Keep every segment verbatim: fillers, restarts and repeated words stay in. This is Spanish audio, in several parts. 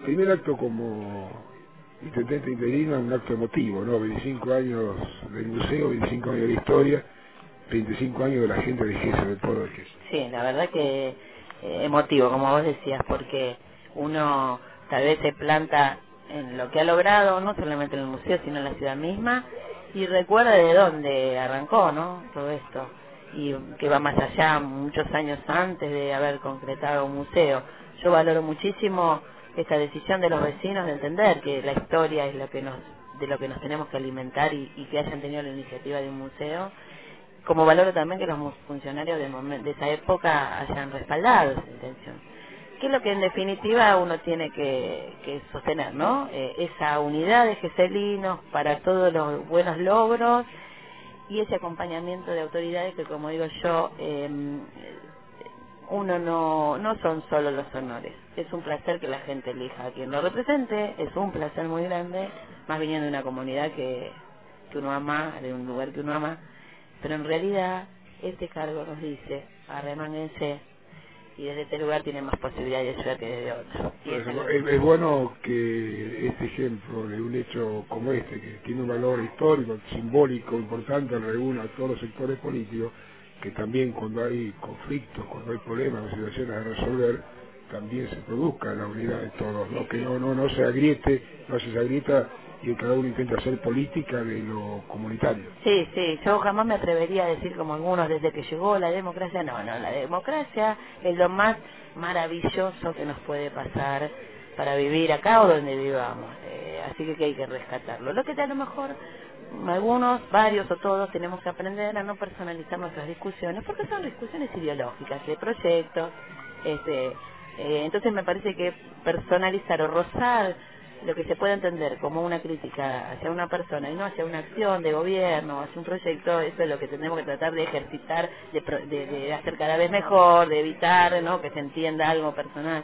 primer acto como intendente interino es un acto emotivo, ¿no? veinticinco años del museo, veinticinco años de la historia, veinticinco años de la gente de Gesell, del pueblo de Gesell. Sí, la verdad que eh, emotivo, como vos decías, porque uno tal vez se planta en lo que ha logrado, no solamente en el museo, sino en la ciudad misma, y recuerda de dónde arrancó, ¿no? Todo esto, y que va más allá, muchos años antes de haber concretado un museo. Yo valoro muchísimo esta decisión de los vecinos de entender que la historia es lo que nos, de lo que nos tenemos que alimentar y, y que hayan tenido la iniciativa de un museo, como valoro también que los mu- funcionarios de, momen- de esa época hayan respaldado esa intención. Que es lo que en definitiva uno tiene que, que sostener, ¿no? Eh, esa unidad de geselinos para todos los buenos logros y ese acompañamiento de autoridades que, como digo yo, eh, uno no, no son solo los honores. Es un placer que la gente elija a quien lo represente, es un placer muy grande, más viniendo de una comunidad que, que uno ama, de un lugar que uno ama, pero en realidad este cargo nos dice, arremánguense, y desde este lugar tienen más posibilidades de ayudar que desde otro. Y Por eso es lo eso, que es, es quiero. bueno que este ejemplo de un hecho como este, que tiene un valor histórico, simbólico, importante, reúna a todos los sectores políticos, que también cuando hay conflictos, cuando hay problemas o situaciones a resolver, también se produzca la unidad de todos, ¿no? Que no, no, no se agriete, no se agrieta y que cada uno intenta hacer política de lo comunitario. Sí, sí, yo jamás me atrevería a decir como algunos desde que llegó la democracia, no, no, la democracia es lo más maravilloso que nos puede pasar para vivir acá o donde vivamos, eh, así que, que hay que rescatarlo. Lo que a lo mejor algunos, varios o todos tenemos que aprender a no personalizar nuestras discusiones, porque son discusiones ideológicas, de proyectos, este, eh, entonces me parece que personalizar o rozar lo que se puede entender como una crítica hacia una persona y no hacia una acción de gobierno, hacia un proyecto, eso es lo que tenemos que tratar de ejercitar, de, pro- de, de hacer cada vez mejor, de evitar, ¿no?, que se entienda algo personal.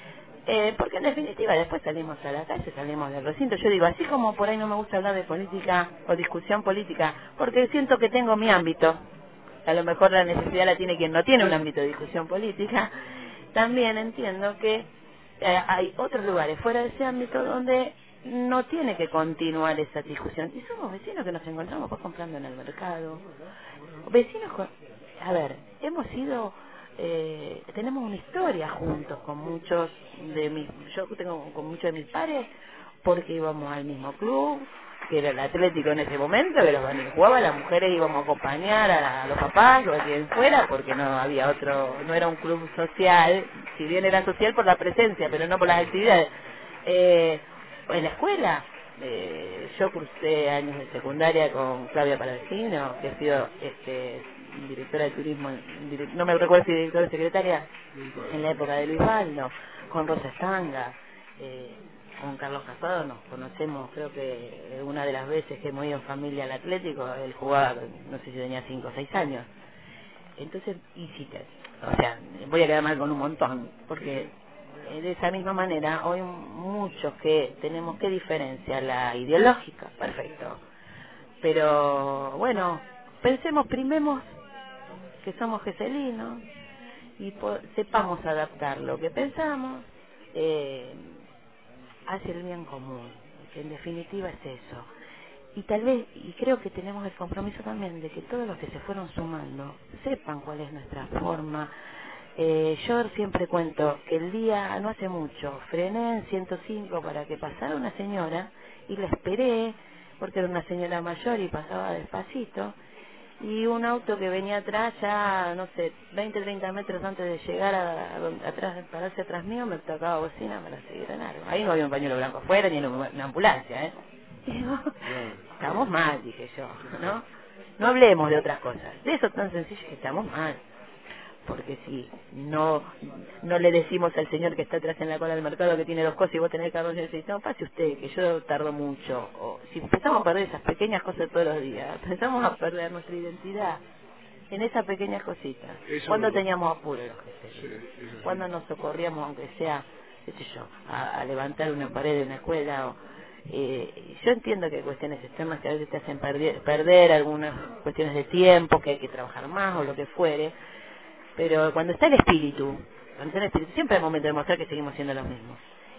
Eh, porque en definitiva después salimos a la calle, salimos del recinto. Yo digo, así como por ahí no me gusta hablar de política o discusión política, porque siento que tengo mi ámbito, a lo mejor la necesidad la tiene quien no tiene un ámbito de discusión política, también entiendo que eh, hay otros lugares fuera de ese ámbito donde no tiene que continuar esa discusión. Y somos vecinos que nos encontramos pues comprando en el mercado. Vecinos con... A ver, hemos sido... Eh, tenemos una historia juntos con muchos de mis... Yo tengo con muchos de mis pares porque íbamos al mismo club, que era el Atlético en ese momento, que los varones jugaban, las mujeres íbamos a acompañar a, a los papás o a quien fuera, porque no había otro, no era un club social, si bien era social por la presencia, pero no por las actividades. Eh, en la escuela, eh, yo cursé años de secundaria con Claudia Palavecino, que ha sido este, directora de turismo, direc- no me recuerdo si directora o secretaria, en la época de Luis Baldo, con Rosa Estanga, eh, con Carlos Casado nos conocemos, creo que una de las veces que hemos ido en familia al Atlético, él jugaba, no sé si tenía cinco o seis años. Entonces, y sí, que- o sea, voy a quedar mal con un montón, porque eh, de esa misma manera, hoy muchos que tenemos que diferenciar la ideológica, perfecto. Pero, bueno, pensemos, primemos que somos geselinos y po- sepamos adaptar lo que pensamos eh, hacia el bien común, que en definitiva es eso. Y tal vez, y creo que tenemos el compromiso también de que todos los que se fueron sumando sepan cuál es nuestra forma. Eh, yo siempre cuento que el día, no hace mucho, frené en ciento cinco para que pasara una señora y la esperé, porque era una señora mayor y pasaba despacito, y un auto que venía atrás ya, no sé, veinte, treinta metros antes de llegar a, a donde- atrás, pararse atrás mío, me tocaba bocina para seguir en algo. Ahí no había un pañuelo blanco afuera ni una, una ambulancia, ¿eh? Digo, estamos mal, dije yo, ¿no? No hablemos de otras cosas, de eso tan sencillo que estamos mal. Porque si no no le decimos al señor que está atrás en la cola del mercado que tiene dos cosas y vos tenés carro y decís, no, pase usted, que yo tardo mucho. O si empezamos a perder esas pequeñas cosas todos los días, empezamos a perder nuestra identidad en esas pequeñas cositas. Cuando Eso, teníamos apuro los sí, jefes, eso cuando sí. nos socorríamos, aunque sea, qué sé yo, a, a levantar una pared de una escuela. O, eh, yo entiendo que hay cuestiones externas que a veces te hacen perder, perder algunas cuestiones de tiempo, que hay que trabajar más o lo que fuere, pero cuando está el espíritu, cuando está el espíritu, siempre hay momento de mostrar que seguimos siendo los mismos.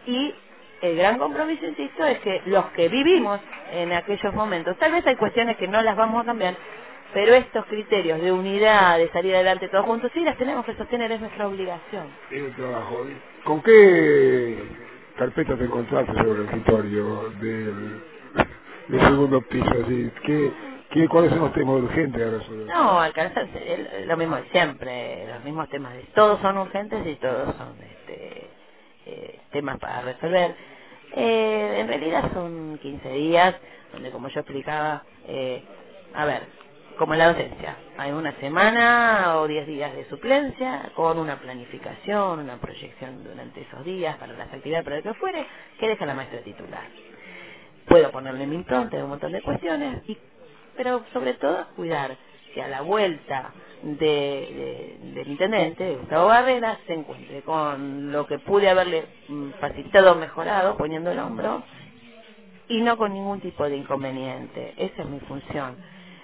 Y el gran compromiso, insisto, es que los que vivimos en aquellos momentos, tal vez hay cuestiones que no las vamos a cambiar, pero estos criterios de unidad, de salir adelante todos juntos, sí las tenemos que sostener, es nuestra obligación. Es un trabajo. ¿Con qué carpeta te encontraste sobre el escritorio del, del segundo piso? Así, ¿qué, qué, ¿Cuáles son los temas urgentes a resolver? No, alcanzarse, el- lo mismo de siempre, los mismos temas, de, todos son urgentes y todos son este, eh, temas para resolver. Eh, en realidad son quince días, donde como yo explicaba, eh, a ver, como en la docencia, hay una semana o diez días de suplencia, con una planificación, una proyección durante esos días para las actividades, para lo que fuere, que deja la maestra titular. Puedo ponerle mi impronta de un montón de cuestiones, y, pero sobre todo cuidar que a la vuelta de, de- del intendente, de Gustavo Barrera, se encuentre con lo que pude haberle mm, facilitado, mejorado, poniendo el hombro, y no con ningún tipo de inconveniente. Esa es mi función.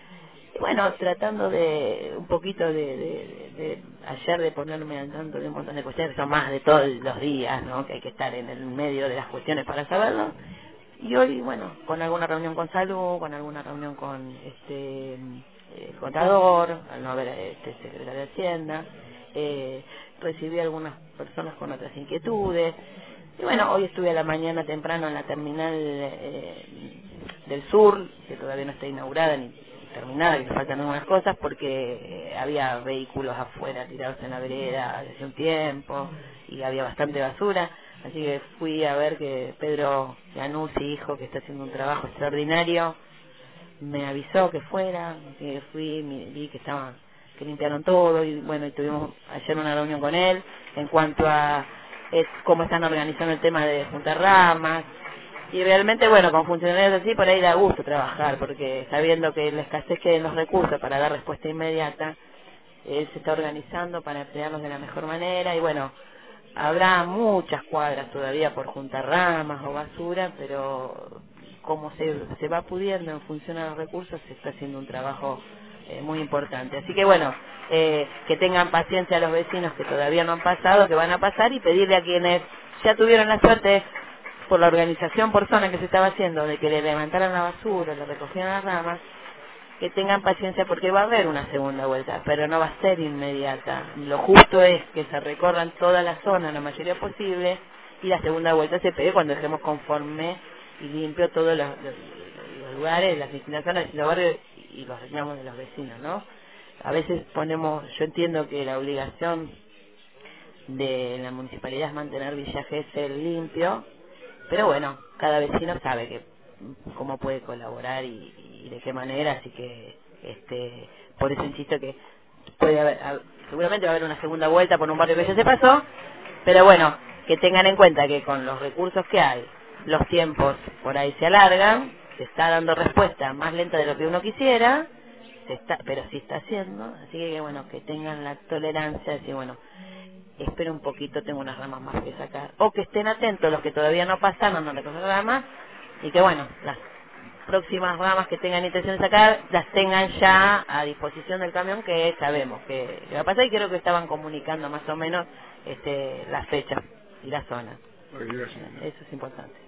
Y bueno, tratando de un poquito de, de- de- de ayer de ponerme al tanto de un montón de cuestiones que son más de todos los días, ¿no? Que hay que estar en el medio de las cuestiones para saberlo. Y hoy, bueno, con alguna reunión con salud, con alguna reunión con este eh, el contador, al no haber este secretario de Hacienda, eh, recibí algunas personas con otras inquietudes. Y bueno, hoy estuve a la mañana temprano en la terminal eh, del sur, que todavía no está inaugurada ni terminada, que le faltan algunas cosas, porque eh, había vehículos afuera tirados en la vereda hace un tiempo y había bastante basura. Así que fui a ver que Pedro Ganuzzi, hijo, que está haciendo un trabajo extraordinario, me avisó que fuera, que fui, mi- vi que estaban, que limpiaron todo, y bueno, y tuvimos ayer una reunión con él en cuanto a eh, cómo están organizando el tema de juntar ramas, y realmente, bueno, con funcionarios así por ahí da gusto trabajar, porque sabiendo que la escasez que hay en los recursos para dar respuesta inmediata, él se está organizando para emplearlos de la mejor manera, y bueno, habrá muchas cuadras todavía por juntar ramas o basura, pero como se, se va pudiendo en función a los recursos, se está haciendo un trabajo eh, muy importante. Así que bueno, eh, que tengan paciencia a los vecinos que todavía no han pasado, que van a pasar, y pedirle a quienes ya tuvieron la suerte por la organización por zona que se estaba haciendo, de que le levantaran la basura, le recogieran las ramas, que tengan paciencia porque va a haber una segunda vuelta, pero no va a ser inmediata. Lo justo es que se recorran toda la zona, la mayoría posible, y la segunda vuelta se pegue cuando dejemos conforme y limpio todos los, los- los lugares, las instalaciones, los barrios y los reclamos de los vecinos, ¿no? A veces ponemos, yo entiendo que la obligación de la municipalidad es mantener Villa Gesell limpio, pero bueno, cada vecino sabe que cómo puede colaborar y, y de qué manera, así que este por eso insisto que puede haber, a- seguramente va a haber una segunda vuelta por un barrio que ya se pasó, pero bueno, que tengan en cuenta que con los recursos que hay, los tiempos por ahí se alargan, se está dando respuesta más lenta de lo que uno quisiera, se está, pero sí está haciendo, así que bueno, que tengan la tolerancia de decir, bueno, espero un poquito, tengo unas ramas más que sacar, o que estén atentos los que todavía no pasaron, no recogen ramas, y que bueno, las próximas ramas que tengan intención de sacar, las tengan ya a disposición del camión, que sabemos que, que va a pasar, y creo que estaban comunicando más o menos este las fechas y las zonas. Ay, gracias. Eso es importante.